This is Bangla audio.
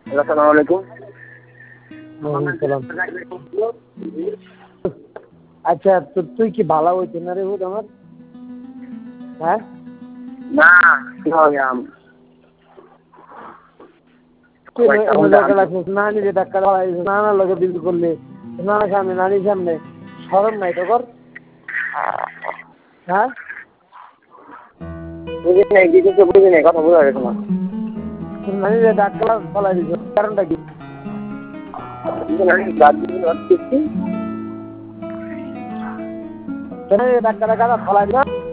আসসালামু আলাইকুম। আচ্ছা তো তুই কি ভালো হইতে না রে হুদ আমার? হ্যাঁ না কি হবে নানি যে ডাক্তার নানার লোকে বিল করলে নানার সামনে নানির সামনে সরম নাই তো কর। হ্যাঁ বুঝি নাই কিছু বুঝি নাই, কথা বোঝা গেছে না। নানি যে ডাক্তার ফলাই দিছ কারণটা কি? ডাক্তারের কাছে ফলাই দিল